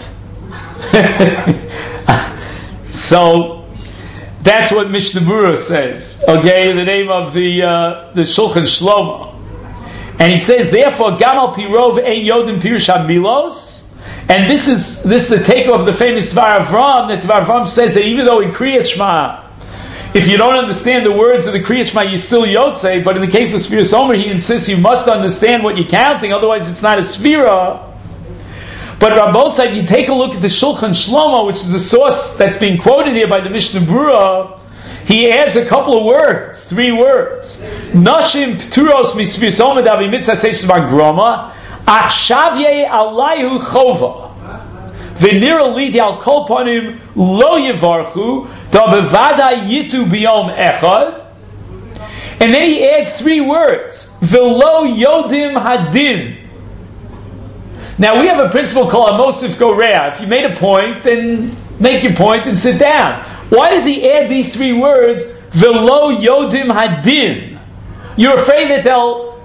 So that's what Mishnah Berurah says. Okay, in the name of the Shulchan Shlomo, and he says, therefore, Gamal Pirov ein Yodim Pirush Milos. And this is the takeoff of the famous Dvar Avram. That Dvar Avram says that even though in Kriyat Shema, if you don't understand the words of the Kriyat Shema, you still Yotzei. But in the case of Sfiras Omer, he insists you must understand what you're counting, otherwise it's not a Sfira. But Rabbosai, you take a look at the Shulchan Shlomo, which is the source that's being quoted here by the Mishnah Berurah, he adds a couple of words, 3 words. Nashim pturos misfiras omer davi mitzvah seishis bar groma, achshavye alayhu chova. V'nira lidi al kol panim lo yevarchu, da bevada yitu biyom echad. And then he adds 3 words. V'lo yodim hadin. Now we have a principle called Amosif Gorea. If you made a point, then make your point and sit down. Why does he add these 3 words? V'lo yodim hadin. You're afraid that they'll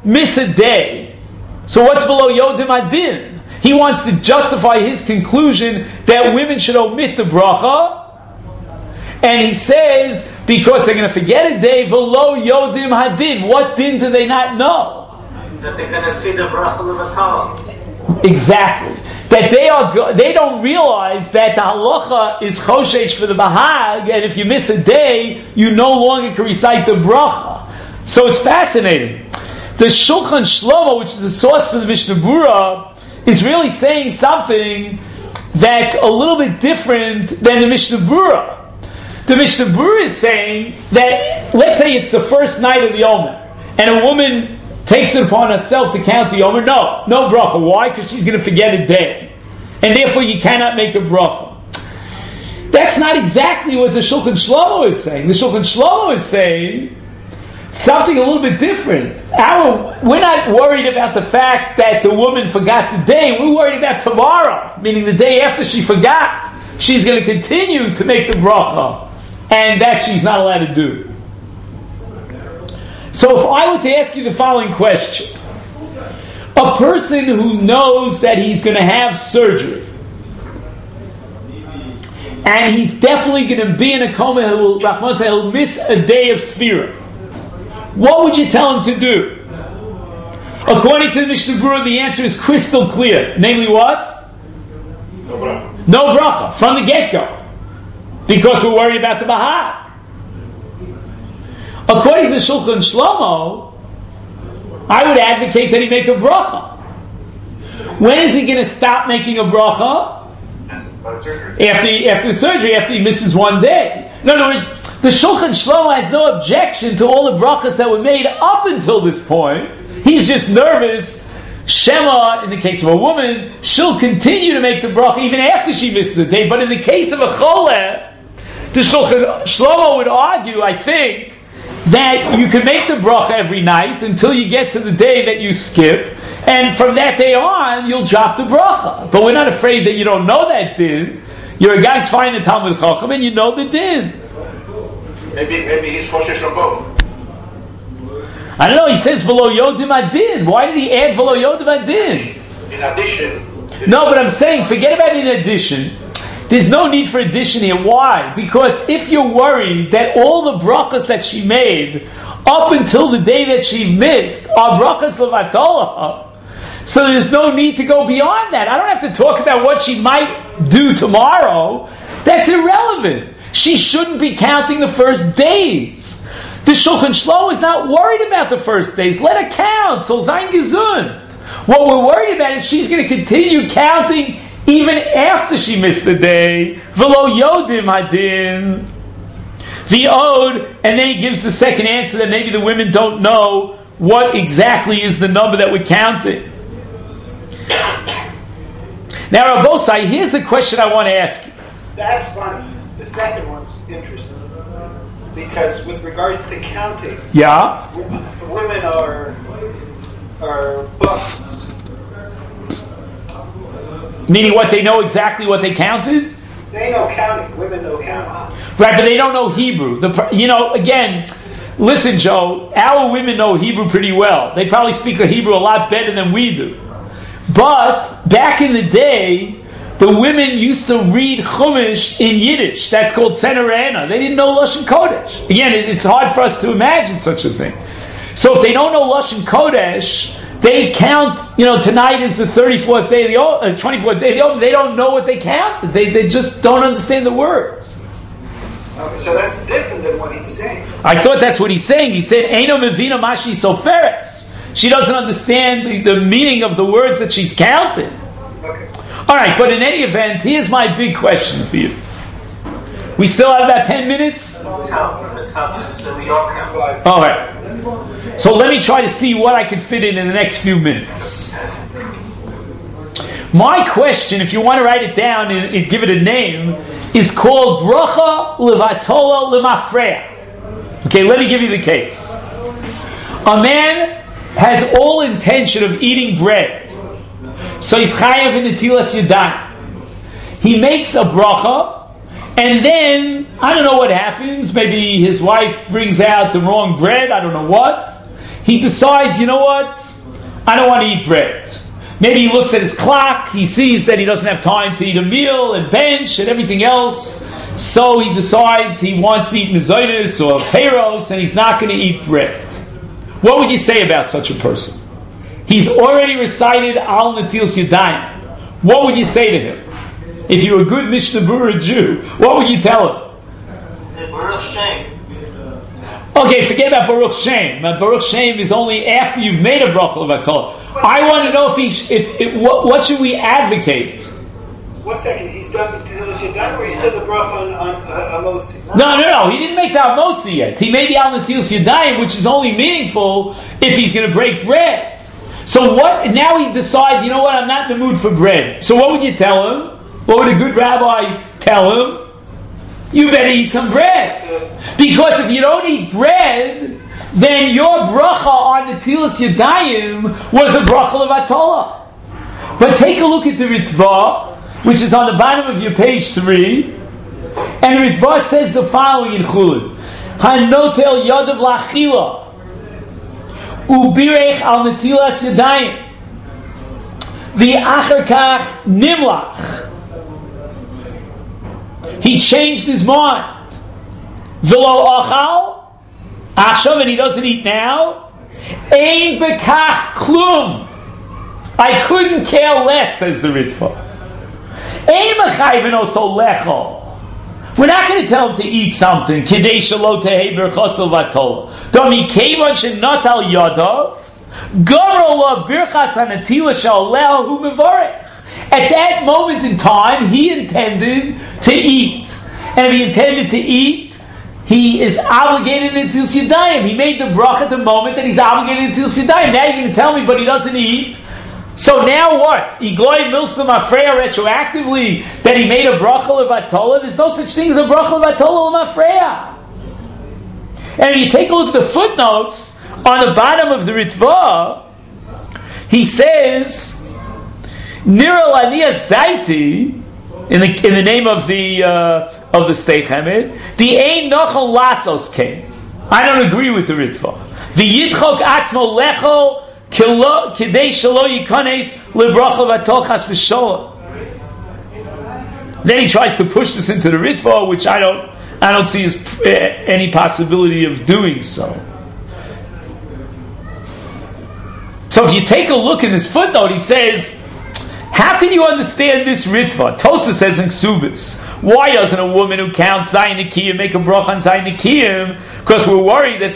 miss a day. So what's below Yodim Adin? He wants to justify his conclusion that women should omit the bracha. And he says, because they're going to forget a day, below Yodim Hadin. What din do they not know? That they're going to see the bracha levatala. Exactly. That they don't realize that the halacha is choshesh for the bahag, and if you miss a day, you no longer can recite the bracha. So it's fascinating. The Shulchan Shlomo, which is the source for the Mishnah Berurah, is really saying something that's a little bit different than the Mishnah Berurah. The Mishnah Berurah is saying that, let's say it's the first night of the Omer, and a woman takes it upon herself to count the Omer. No bracha. Why? Because she's going to forget a day. And therefore you cannot make a bracha. That's not exactly what the Shulchan Shlomo is saying. The Shulchan Shlomo is saying something a little bit different. We're not worried about the fact that the woman forgot the day. We're worried about tomorrow, meaning the day after she forgot. She's going to continue to make the bracha, and that she's not allowed to do. So if I were to ask you the following question, a person who knows that he's going to have surgery, and he's definitely going to be in a coma, he'll miss a day of Sfira, what would you tell him to do? According to the Mishnah Berurah, the answer is crystal clear. Namely what? No bracha, from the get-go. Because we're worried about the bahag. According to Shulchan Shlomo, I would advocate that he make a bracha. When is he going to stop making a bracha? After the surgery, after he misses one day. In other words, the Shulchan Shlomo has no objection to all the brachas that were made up until this point. He's just nervous. Shema, in the case of a woman, she'll continue to make the bracha even after she misses a day. But in the case of a choleh, the Shulchan Shlomo would argue, I think, that you can make the bracha every night until you get to the day that you skip, and from that day on, you'll drop the bracha. But we're not afraid that you don't know that din. You're a guy's fine in Talmud Chacham, and you know the din. Maybe he's choshesh on both. I don't know, he says v'lo yodim adin. Why did he add v'lo yodim adin? In addition. No, but I'm saying, forget about in addition. There's no need for addition here. Why? Because if you're worried that all the brachas that she made up until the day that she missed are brachas levatala, so there's no need to go beyond that. I don't have to talk about what she might do tomorrow. That's irrelevant. She shouldn't be counting the first days. The Shulchan Shlomo is not worried about the first days. Let her count. So Zayin gesund. What we're worried about is she's going to continue counting even after she missed the day. V'lo yodim hadin. The ode, and then he gives the second answer that maybe the women don't know what exactly is the number that we're counting. Now, Rabosai, here's the question I want to ask you. That's funny. The second one's interesting. Because with regards to counting, Yeah? women are buffs. Meaning what, they know exactly what they counted? They know counting. Women know counting. Right, but they don't know Hebrew. Again, listen, Joe, our women know Hebrew pretty well. They probably speak Hebrew a lot better than we do. But back in the day, the women used to read Chumash in Yiddish. That's called Tzenerena. They didn't know Lashon Kodesh. Again, it's hard for us to imagine such a thing. So if they don't know Lashon Kodesh, they count, tonight is the 34th day, 24th day, they don't know what they counted. They just don't understand the words. Okay, so that's different than what he's saying. I thought that's what he's saying. He said, Eino mevina mashi soferes. She doesn't understand the meaning of the words that she's counting. Okay. All right, but in any event, here's my big question for you. We still have about 10 minutes? We all count. All right. So let me try to see what I can fit in the next few minutes. My question, if you want to write it down and give it a name, is called Bracha Levatola Lemafreya. Okay, let me give you the case. A man has all intention of eating bread. So he's chayav in netilas yadayim. He makes a bracha, and then, I don't know what happens, maybe his wife brings out the wrong bread, I don't know what. he decides, you know what? I don't want to eat bread. Maybe he looks at his clock, he sees that he doesn't have time to eat a meal and bench and everything else, so he decides he wants to eat mezainis or peiros and he's not going to eat bread. What would you say about such a person? He's already recited Al Natilas Yadayim. What would you say to him? If you were a good Mishnah Berurah Jew, what would you tell him? Say Baruch Shem. Okay, forget about Baruch Shem. Baruch Shem is only after you've made a bracha of Atol. I want to know what should we advocate? 1 second, he's done the Natilas Yadayim, or he said the bracha on Motzi? No, he didn't make the Motzi yet. He made the Al Natilas Yadayim, which is only meaningful if he's going to break bread. So what? Now he decides, you know what, I'm not in the mood for bread. So what would you tell him? What would a good rabbi tell him? You better eat some bread. Because if you don't eat bread, then your bracha on the Natilas Yadayim was a bracha of Atola. But take a look at the Ritva, which is on the bottom of your page 3, and the Ritva says the following in Chulin: Hanotel Yadav Lachila Ubirech al Natilas Yadayim the Acher Kach Nimlach. He changed his mind. V'lo achal achshav, and he doesn't eat now. Ein bekach klum. I couldn't care less, says the Ritva. Ein mechayven oso lechol. We're not going to tell him to eat something. Kidei shelo tehei birchos v'atola. Dami keivan shenat al yadav. Garo la birchas hanatila shalel hu mevarech. At that moment in time, he intended to eat. And if he intended to eat, he is obligated in Natilas Yadayim. He made the bracha at the moment that he's obligated in Natilas Yadayim. Now you're going to tell me, but he doesn't eat. So now what? Igloy milsum afreya retroactively that he made a bracha levatola. There's no such thing as a bracha levatola l'mafreya. And if you take a look at the footnotes on the bottom of the Ritva, he says, Nira lanias daiti, in the name of the Stei Chemed, the ein nochol lasos came. I don't agree with the Ritva. The yitchok atzmo lechol kidei shelo yikanes lebracha v'atol chas v'sholom. Then he tries to push this into the Ritva, which I don't see as any possibility of doing so. So if you take a look in this footnote, he says, how can you understand this Ritva? Tosa says in Ksubis, why doesn't a woman who counts Zayin Nikiyim make a bracha on Zayin Nikiyim? Because we're worried that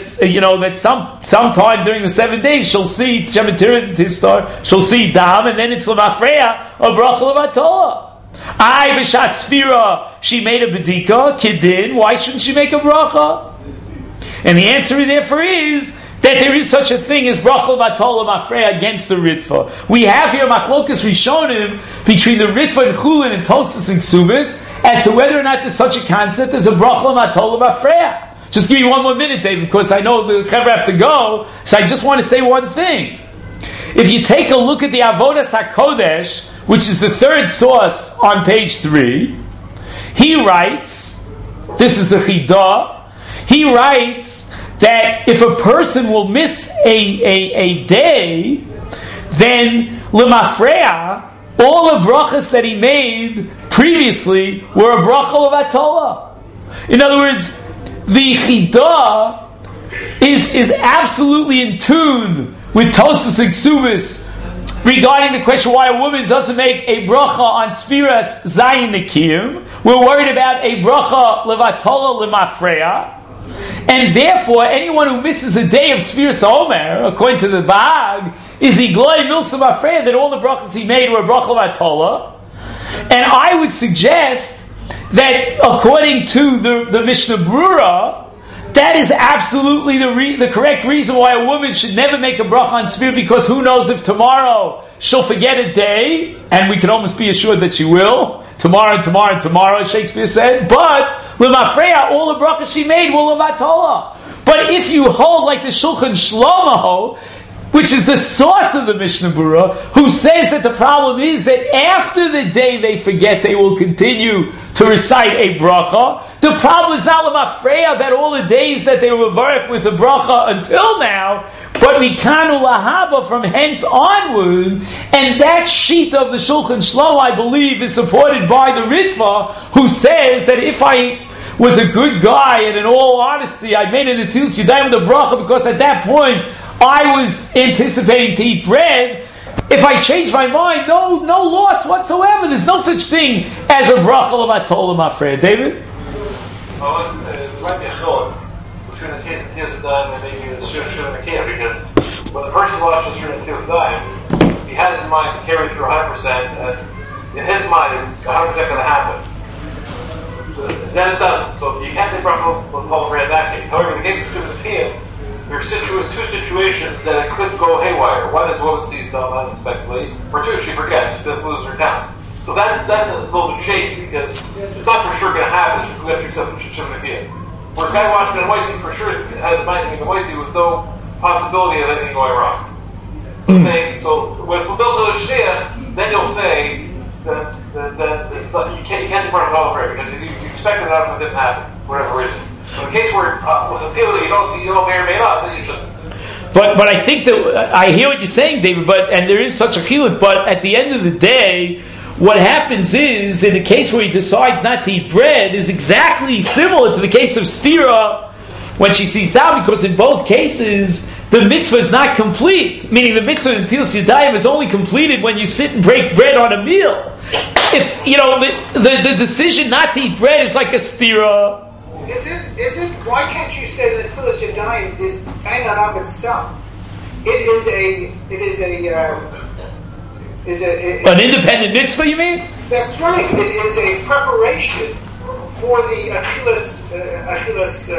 sometime during the 7 days she'll see Shemitira Tistar, she'll see Dam, and then it's Lemafreya, a bracha Levatola. Ai B'Shasfira, she made a bedika, Kidin, why shouldn't she make a bracha? And the answer therefore is that there is such a thing as bracha v'atola mafreya against the Ritva. We have here machlokas rishonim between the Ritva and Chulin and Tosas and Ksubis as to whether or not there's such a concept as a bracha v'atola mafreya. Just give me one more minute, Dave, because I know the Chevra have to go, so I just want to say one thing. If you take a look at the Avodas HaKodesh, which is the third source on page 3, he writes, this is the Chidah, he writes that if a person will miss a day, then Lemafreya, all the brachas that he made previously were a bracha of Atola. In other words, the Chidah is absolutely in tune with Tosas and Ksubis regarding the question why a woman doesn't make a bracha on Sfiras Zayin Nikiyim. We're worried about a bracha Levatola Lemafreya. And therefore, anyone who misses a day of Sfiras Omer, according to the Bag, is Igloi Milsum Afreya, that all the brachas he made were bracha Vatola. And I would suggest that, according to the Mishnah Berurah, that is absolutely the correct reason why a woman should never make a bracha on Sfir, because who knows if tomorrow she'll forget a day, and we can almost be assured that she will. Tomorrow, as Shakespeare said. But Lemafreya, all the brachas she made were Levatola. But if you hold like the Shulchan Shlomo, which is the source of the Mishnah Berurah, who says that the problem is that after the day they forget, they will continue to recite a bracha. The problem is not l'mafreya that all the days that they were varech with a bracha until now, but mikanu lahaba from hence onward, and that sheet of the Shulchan Shlomo, I believe, is supported by the Ritva, who says that if I was a good guy and in all honesty I made an Netilas Yadayim with a bracha because at that point I was anticipating to eat bread, if I change my mind, no loss whatsoever. There's no such thing as a bracha l'matol l'mafreya. David? I want to say there might be a chiluk between the case of Netilas Yadayim and maybe the Shir Makiyah, because when the person watches Shir Netilas Yadayim, he has in mind to carry through 100%, and in his mind it's 100% going to happen. Then it doesn't. So you can't say bracha l'matol l'mafreya in that case. However, in the case of Shir Makiyah, there are two situations that it could go haywire. One is woman sees dumb unexpectedly, or two, she forgets, she loses her count. So that's a little bit shaky because it's not for sure going to happen. She can lift yourself to Shimon Akiyah. Whereas guy watching in white for sure has a mind in white with no possibility of anything going wrong. So saying with those of the shliach, then you'll say that you can't take part in all prayer because you expected it out and it didn't happen, for whatever reason. In the case where with a feeling you don't may or may not, then you shouldn't. But I think that I hear what you're saying, David. And there is such a chiluk. But at the end of the day, what happens is in the case where he decides not to eat bread is exactly similar to the case of Stira when she sees down, because in both cases the mitzvah is not complete. Meaning the mitzvah in Netilas Yadayim is only completed when you sit and break bread on a meal. If the decision not to eat bread is like a Stira. Is it? Why can't you say that Netilas Yadayim is ein of itself? It is an independent mitzvah. You mean? That's right. It is a preparation for the achilas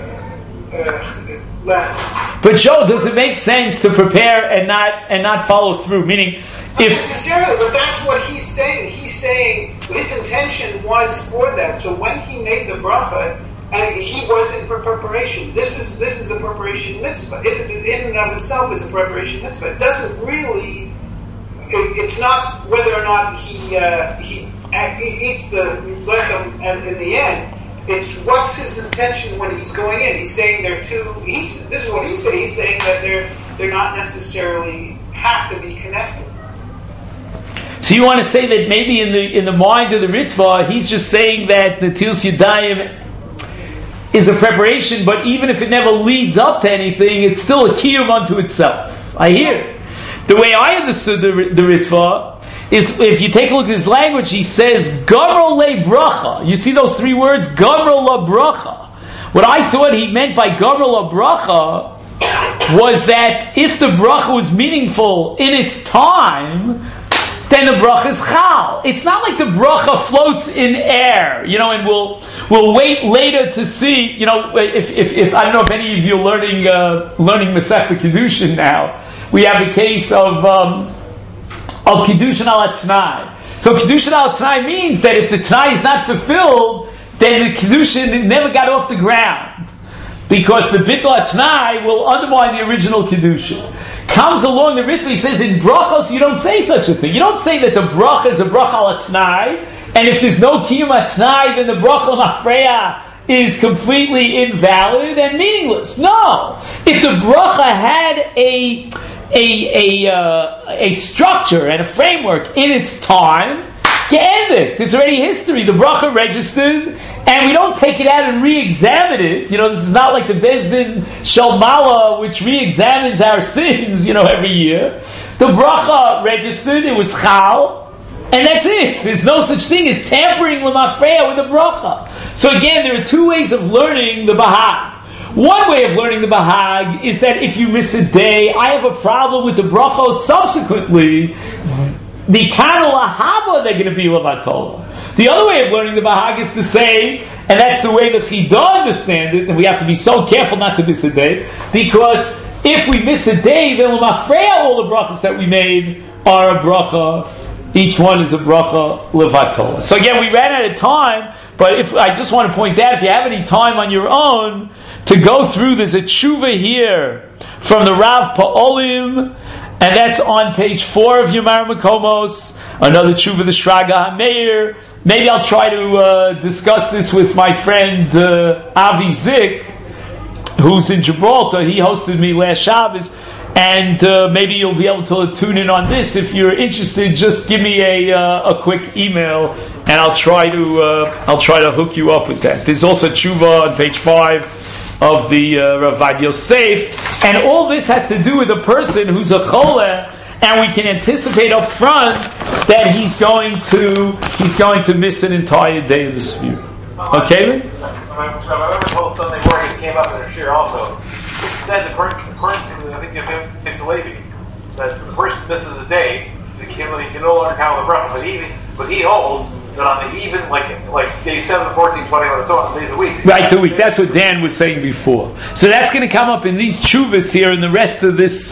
left. But Joe, does it make sense to prepare and not follow through? Meaning, not necessarily, but that's what he's saying. He's saying his intention was for that. So when he made the bracha, and he wasn't for preparation. This is a preparation mitzvah. It in and of itself is a preparation mitzvah. It doesn't really. It's not whether or not he eats the lechem in the end. It's what's his intention when he's going in. He's saying they're two. This is what he's saying. He's saying that they're not necessarily have to be connected. So you want to say that maybe in the mind of the Ritva, he's just saying that the Netilas Yadayim is a preparation, but even if it never leads up to anything, it's still a kiyum unto itself. I hear it. The way I understood the Ritva is, if you take a look at his language, he says, Gamro le bracha. You see those three words? Gamro la bracha. What I thought he meant by Gamro la bracha was that if the bracha was meaningful in its time, then the bracha is chal. It's not like the bracha floats in air, and we'll wait later to see, if I don't know if any of you are learning Masechta Kiddushin now. We have a case of Kiddushin al Tanai. So Kiddushin al Tanai means that if the Tanai is not fulfilled, then the Kiddushin never got off the ground. Because the Bittul Tanai will undermine the original Kiddushin. Comes along the Ritva, he says, in brachos you don't say such a thing. You don't say that the bracha is a bracha al Tanai, and if there's no kiyum Tanai, then the bracha l'mafreya is completely invalid and meaningless. No. If the bracha had a structure and a framework in its time, you end it. It's already history. The bracha registered, and we don't take it out and re-examine it. This is not like the Beis Din Shel Mala, which re-examines our sins, every year. The bracha registered, it was chal, and that's it. There's no such thing as tampering with mafreya with the bracha. So again, there are two ways of learning the Bahag. One way of learning the Bahag is that if you miss a day, I have a problem with the brachos subsequently. The kanal ahava, they're going to be lavatola. The other way of learning the Bahag is to say, and that's the way that Chidah understand it, and we have to be so careful not to miss a day, because if we miss a day, then l'mafreya all the brachas that we made are a bracha each one is a bracha levatola. So again, we ran out of time, but if I just want to point out, if you have any time on your own to go through, there's a tshuva here from the Rav Pa'olim, and that's on page 4 of Yomar Makomos. Another tshuva, the Shraga HaMeir. Maybe I'll try to discuss this with my friend Avi Zik, who's in Gibraltar. He hosted me last Shabbos, and maybe you'll be able to tune in on this. If you're interested, just give me a quick email, and I'll try to hook you up with that. There's also tshuva on page 5 of the Ravad Yosef, and all this has to do with a person who's a choleh, and we can anticipate up front that he's going to miss an entire day of the Sfira. Okay, then? I remember both Sunday mornings came up in their share also. It said, according to, I think, it's a lady, that the person misses a day, he can no longer count the bracha, but he holds that on the even, like day 7, 14, 21, and so on, days a week. Right, the week. That's what Dan was saying before. So that's going to come up in these tshuvas here in the rest of this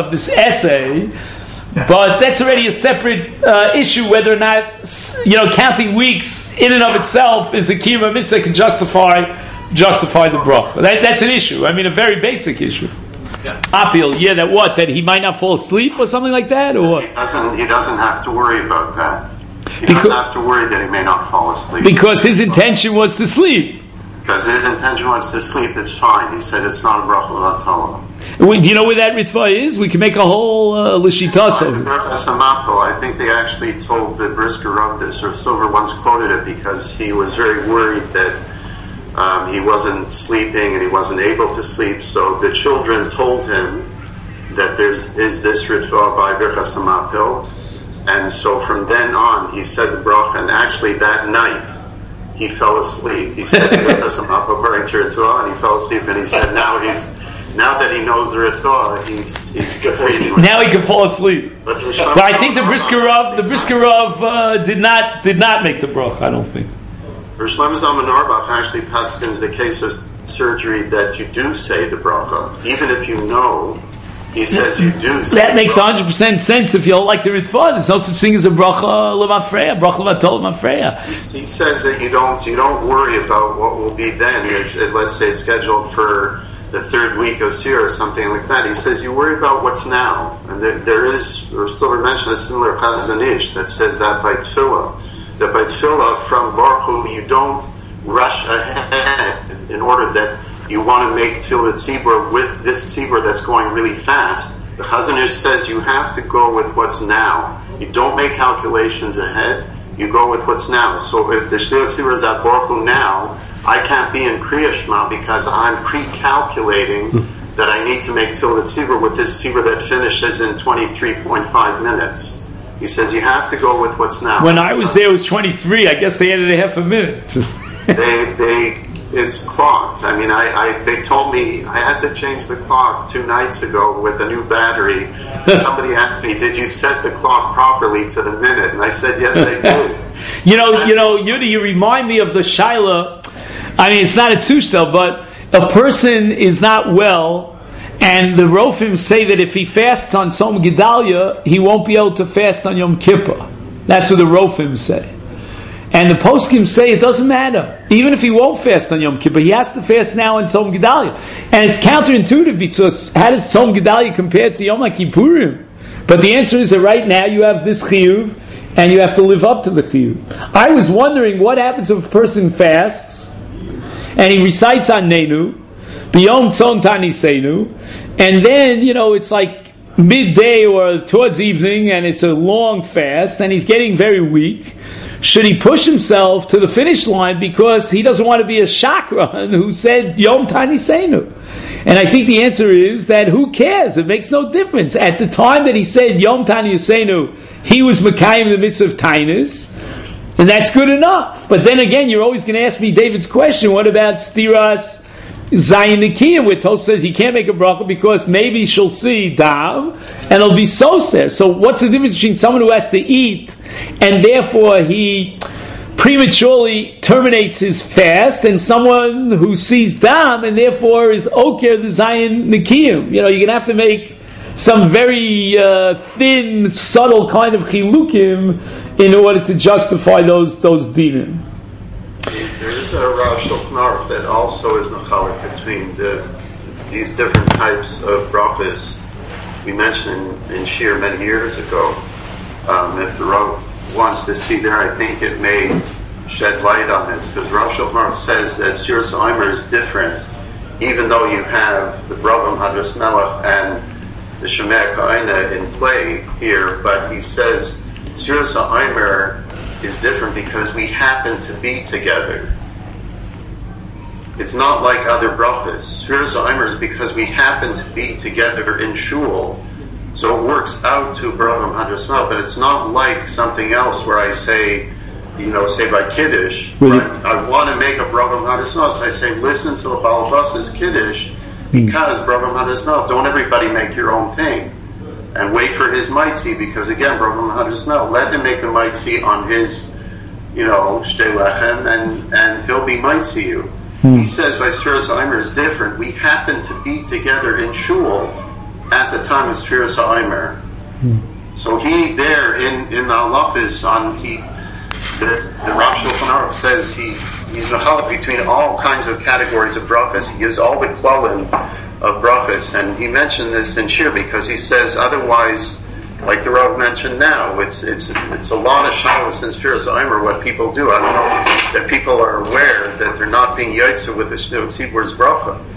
essay. But that's already a separate issue, whether or not counting weeks in and of itself is a kiyum mitzvah can justify the bracha. That's an issue. I mean, a very basic issue. Yeah. Apil, that he might not fall asleep or something like that, or what? He doesn't have to worry about that. He doesn't have to worry that he may not fall asleep. Because his intention was to sleep. Because his intention was to sleep, it's fine. He said it's not a bracha l'vatala. Do you know where that ritva is? We can make a whole l'shitaso. I think they actually told the Brisker Rav this, or Silver once quoted it, because he was very worried that he wasn't sleeping and he wasn't able to sleep. So the children told him that is this ritva by Birchas HaMapil. And so from then on, he said the bracha, and actually that night, he fell asleep. He said the Birchas HaMapil according to ritva, and he fell asleep, and he said now that he knows the ritva, he's different. Now he can fall asleep. But I think the Brisker Rav did not make the bracha. I don't think. Rosh Shlomo Zalman Auerbach actually paskins the case of surgery that you do say the bracha, even if you know. He says you do. That makes 100% sense if you don't like the ritva. There's no such thing as a bracha l'mafreya, bracha l'vatol l'mafreya. He says that you don't worry about what will be then. Let's say it's scheduled for the third week of Sir or something like that. He says you worry about what's now. And there is, or Silver mentioned a similar Chazon Ish that says that by Tefillah. That by Tefillah from Baruch Hu, you don't rush ahead in order that you want to make Tefillah Tzibur with this Tzibur that's going really fast. The Chazon Ish says you have to go with what's now. You don't make calculations ahead. You go with what's now. So if the Shliach Tzibur is at Baruch Hu now, I can't be in Kriya Shema because I'm pre-calculating that I need to make Tefillah Tzibur with this Tzibur that finishes in 23.5 minutes. He says you have to go with what's now. When I was there, it was 23. I guess they added a half a minute. It's clocked. I mean, they told me I had to change the clock 2 nights ago with a new battery. Somebody asked me, "Did you set the clock properly to the minute?" And I said, "Yes, I did." Yudi, you remind me of the Shaila. I mean, it's not a tushtel, but a person is not well. And the Rofim say that if he fasts on Tzom Gedalia, he won't be able to fast on Yom Kippur. That's what the Rofim say. And the Poskim say it doesn't matter. Even if he won't fast on Yom Kippur, he has to fast now on Tzom Gedalia. And it's counterintuitive because how does Tzom Gedalia compare to Yom Kippurim? But the answer is that right now you have this chiyuv and you have to live up to the chiyuv. I was wondering what happens if a person fasts and he recites on Nenu, B'yom Tzom Tanisenu, and then, it's like midday or towards evening and it's a long fast and he's getting very weak. Should he push himself to the finish line because he doesn't want to be a shakran who said Yom Tanisenu? And I think the answer is that who cares? It makes no difference. At the time that he said Yom Tanisenu, he was Mekayim the mitzvah of Tainus, and that's good enough. But then again, you're always going to ask me David's question, what about Stiras Zayin Nikiyah, where Tos says he can't make a bracha because maybe she'll see Dam and it'll be Soser. So what's the difference between someone who has to eat and therefore he prematurely terminates his fast and someone who sees Dam and therefore is Oker the Zayin Nikiyah? You're going to have to make some very thin, subtle kind of chilukim in order to justify those dinim. There is a Rav Shulchan Aruch that also is machalik between these different types of brachas we mentioned in Shir many years ago. If the Rav wants to see there, I think it may shed light on this, because Rav Shulchan Aruch says that Sfiras Omer is different, even though you have the Bravim Hadras Melech and the Shemei Ka'ina in play here, but he says Sfiras Omer is different because we happen to be together. It's not like other brachas. Sfiras Omer is because we happen to be together in shul, so it works out to Bravim Hadras Melech, but it's not like something else where I say, say by Kiddush, I want to make a Bravim Hadras Melech, so I say, listen to the Baal Bas's Kiddush, because Bravim Hadras Melech, don't everybody make your own thing. And wait for his mitzi, because again, Bravim Hadras Melech, let him make the mitzi on his, shtei lechem, and he'll be mitzi you. He says by Sfiras Omer is different. We happen to be together in shul at the time of Sfiras Omer. So he there in the halachas the Rav Shulchan Aruch says he's machalik between all kinds of categories of brachas. He gives all the klalim of brachas, and he mentioned this in Shir because he says otherwise, like the Rav mentioned now, it's a lot of shalos in Sfiras Omer what people do. I don't know that people are aware that they're not being yaitzu with the Shnei Tzibor's bracha.